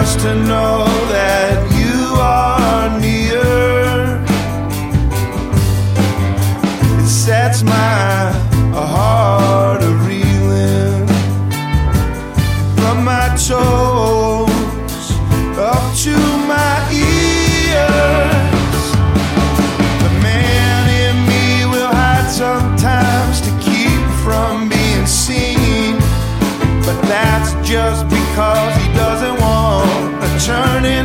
just to know that you are near. It sets my heart a-reeling from my toes up to my ears. The man in me will hide sometimes to keep from being seen, but that's just because he doesn't want a turning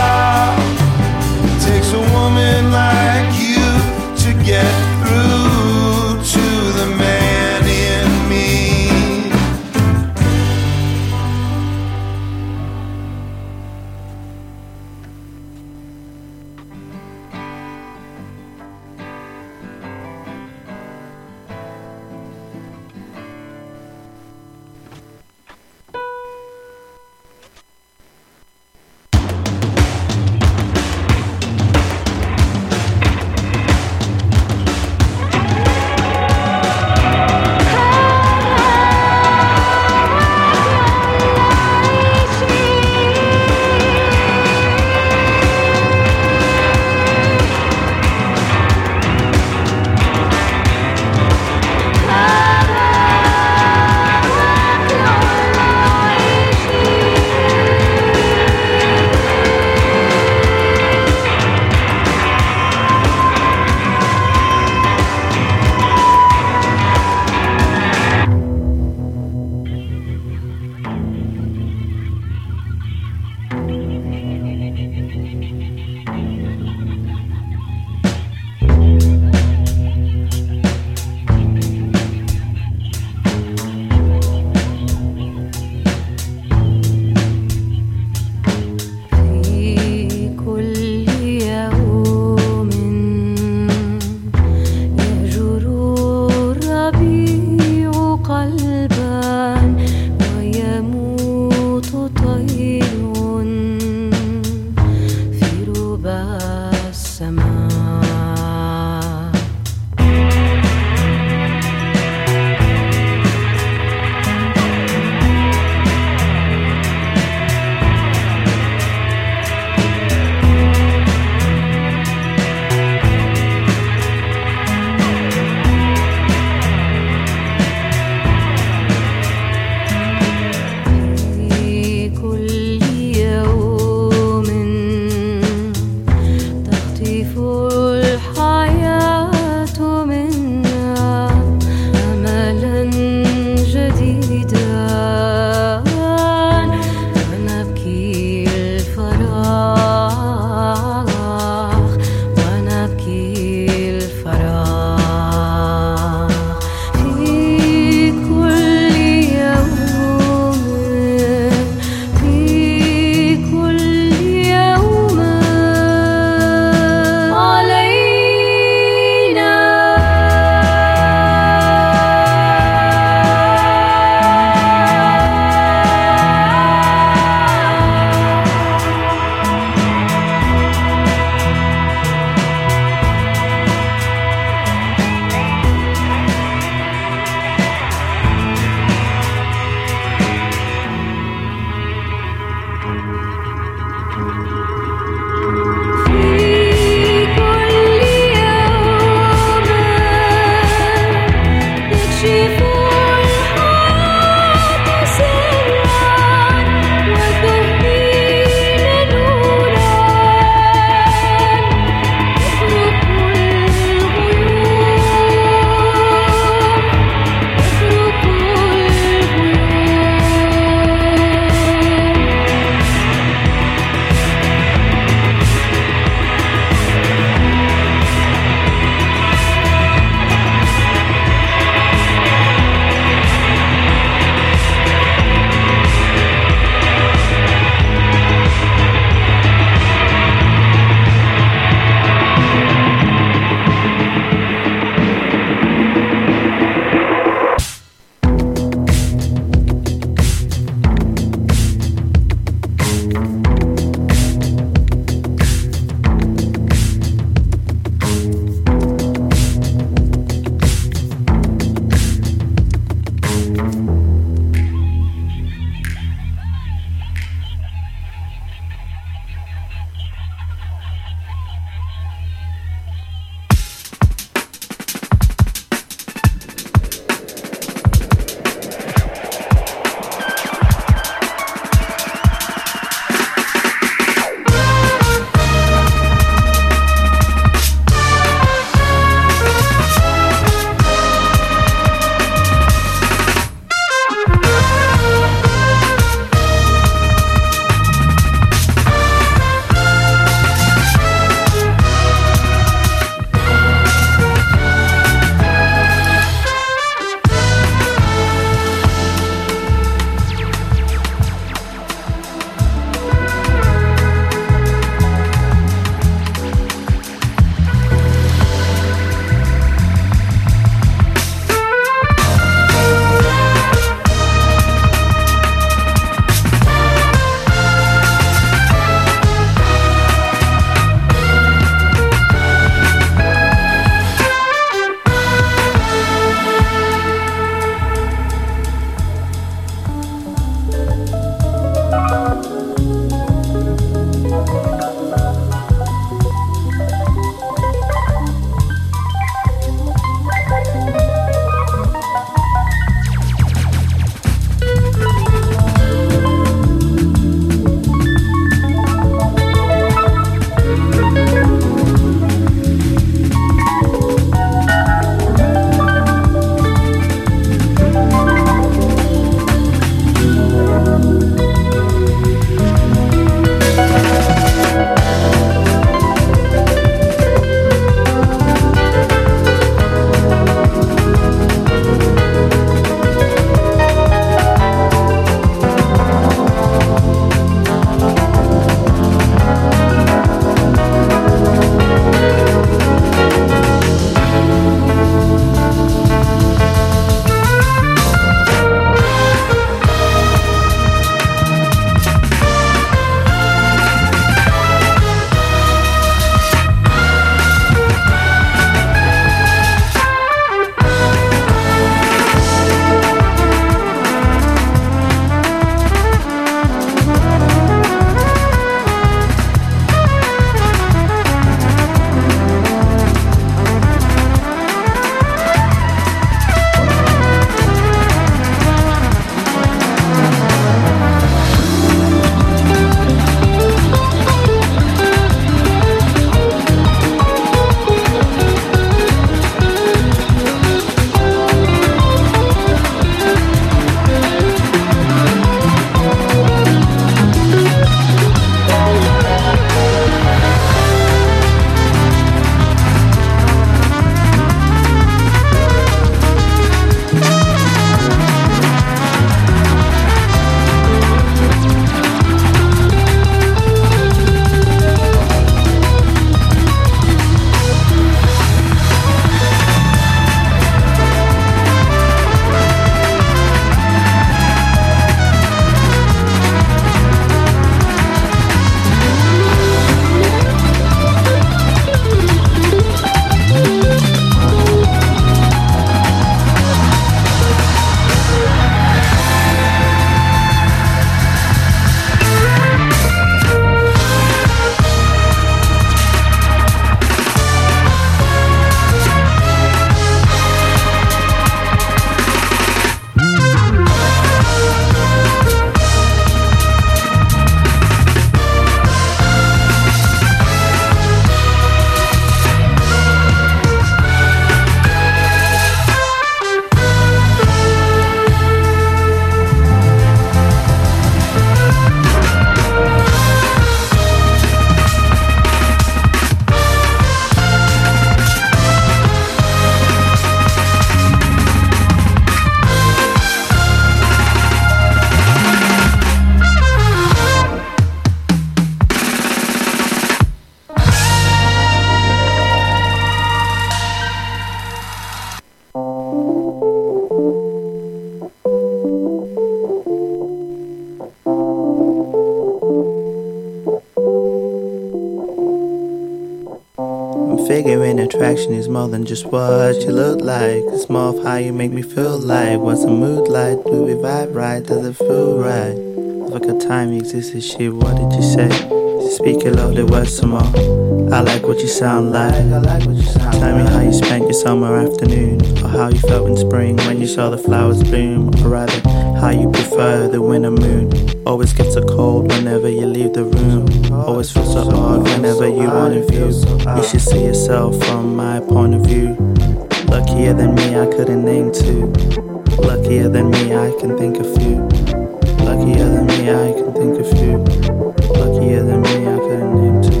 figuring attraction is more than just what you look like. It's more of how you make me feel like. What's the mood like? Do we vibe right? Does it feel right? Look at time exists, shit, what did you say? Speak your lovely words some more. I like what you sound like. Tell me how you spent your summer afternoon, or how you felt in spring when you saw the flowers bloom, or rather, how you prefer the winter moon. Always gets so cold whenever you leave the room. Always feels so odd whenever you want to view. You should see yourself from my point of view. Luckier than me, I couldn't name two. Luckier than me, I can think of few. Luckier than me, I can think of few. Luckier than me, I couldn't name two.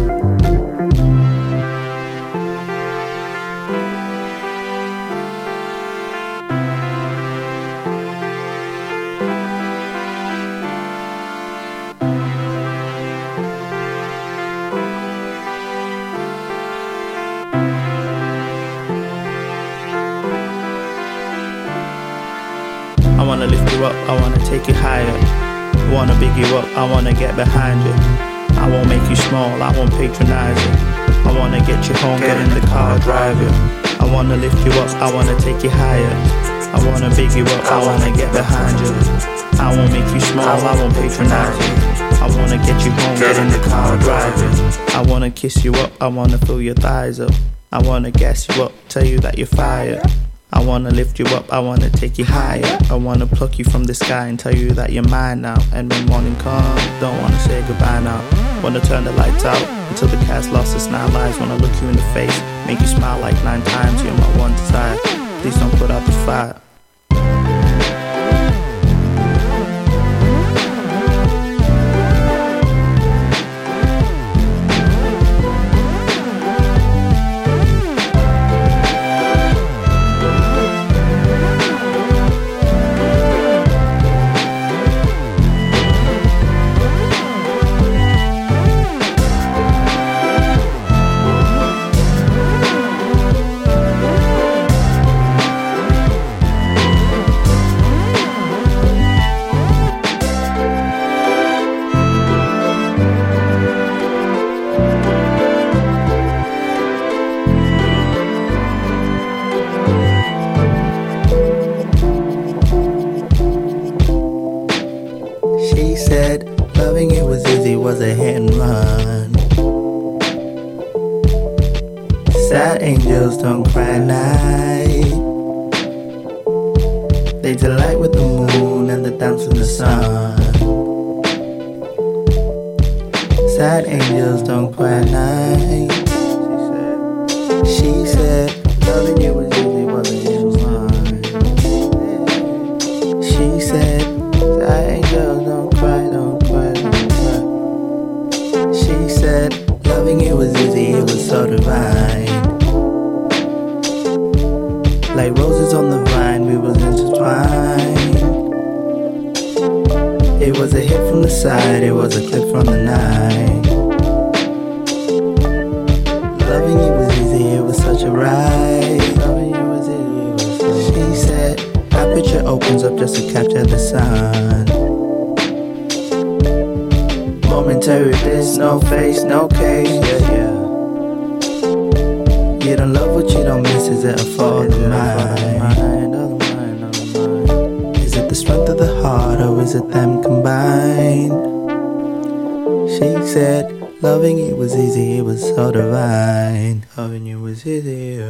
I wanna lift you up, I wanna take you higher. I wanna big you up, I wanna get behind you. I won't make you small, I won't patronize you. I wanna get you home, get in the car, drive you. I wanna lift you up, I wanna take you higher. I wanna big you up, I wanna get behind you. I won't make you small, I won't patronize you. I wanna get you home, get in the car, drive you. I wanna kiss you up, I wanna fill your thighs up. I wanna gas you up, tell you that you're fired. I wanna lift you up, I wanna take you higher. I wanna pluck you from the sky and tell you that you're mine now. And when morning comes, don't wanna say goodbye now. Wanna turn the lights out until the cat's lost its 9 lives. Wanna look you in the face, make you smile like 9 times. You're my one desire, please don't put out the fire. She said loving you was easy, was a hit and run. Sad angels don't cry at night. They delight with the moon and the dance in the sun. Sad angels don't cry at night. She said loving you was easy, was a hit and run. She said sad angels don't cry, don't cry, don't cry. She said loving you was easy, it was so divine. Like roses on the vine, we was intertwined. It was a hit from the side, it was a clip from the night. Loving you was easy, it was such a ride. Loving you was easy, it was so. She said my picture opens up just to capture the sun. Momentary bliss, no face, no case, yeah, yeah. You don't love what you don't miss, is it a fault of mine? Is it the strength of the heart, or is it them combined? She said, loving you was easy, it was so divine. Loving you was easy,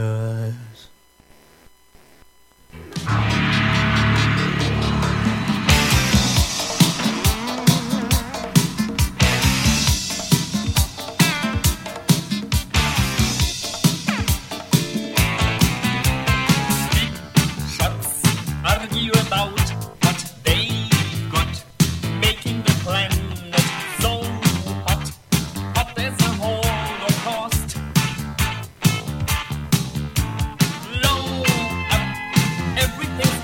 argue about what they got, making the planet so hot, hot as a Holocaust. Blow up everything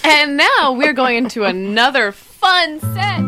And now we're going into another fun set.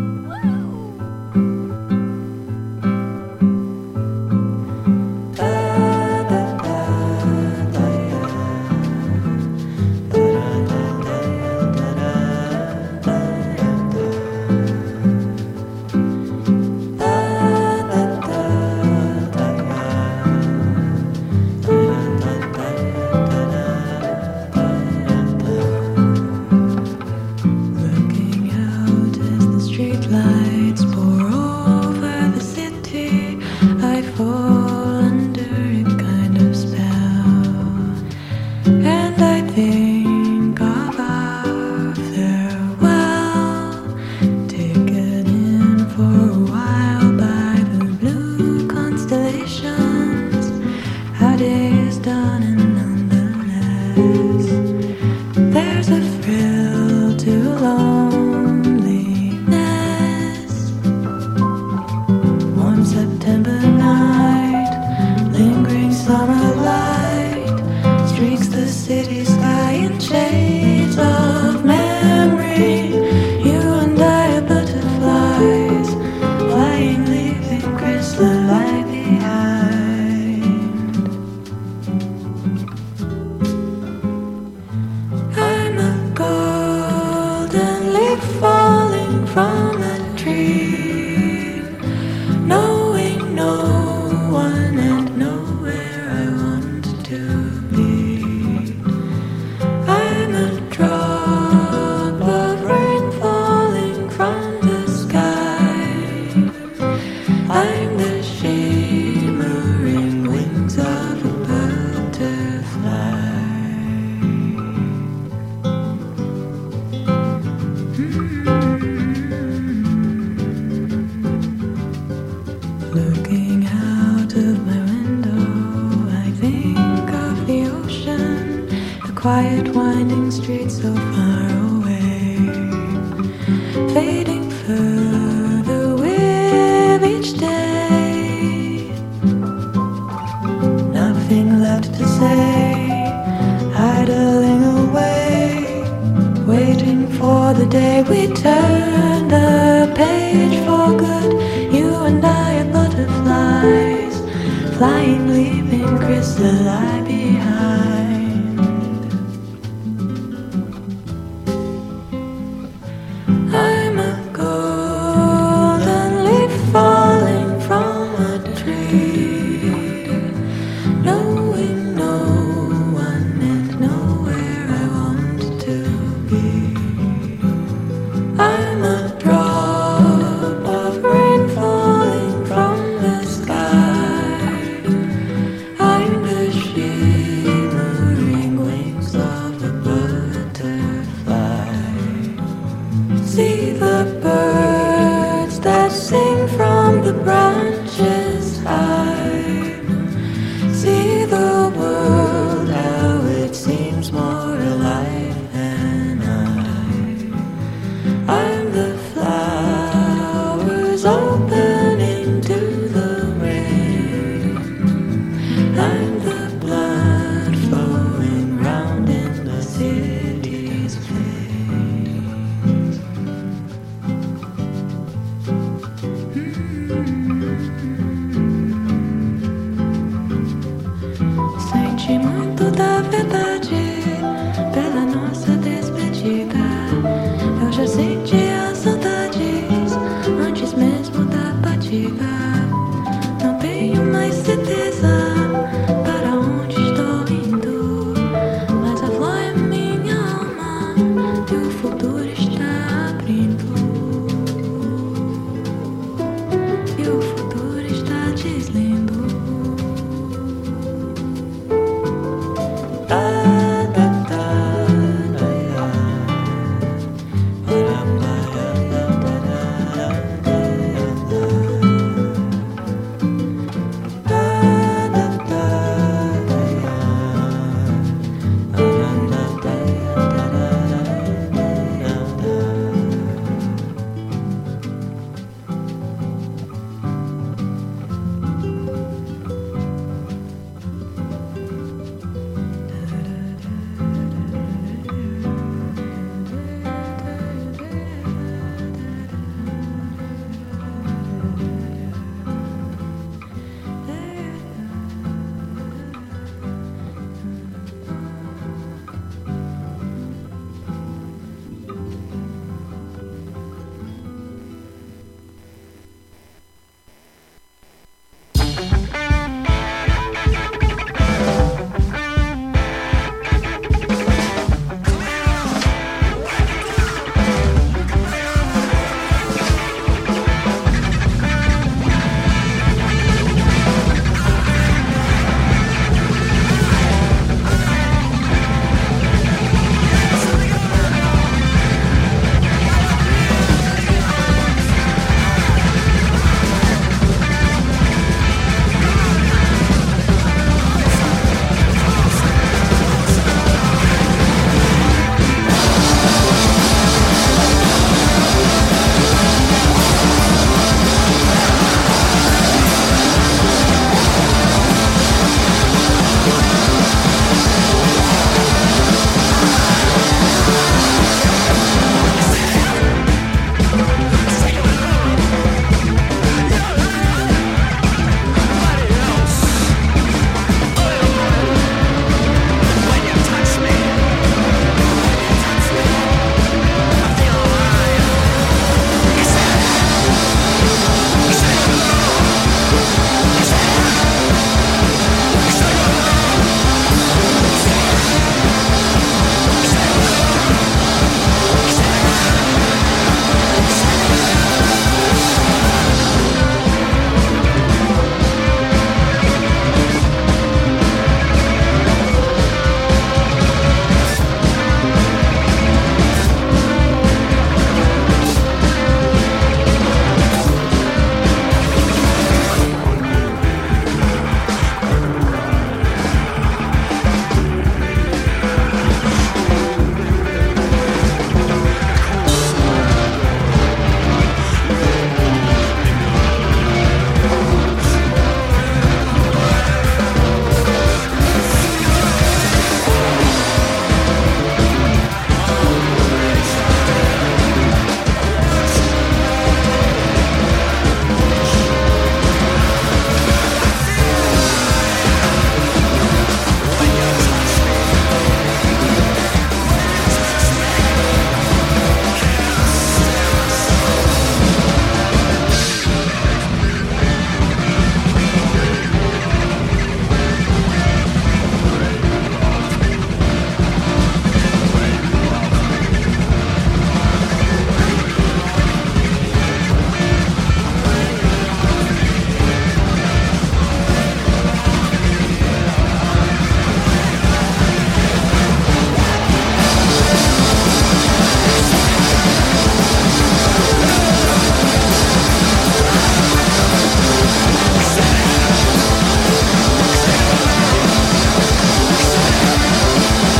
Flying, leaving crystallized.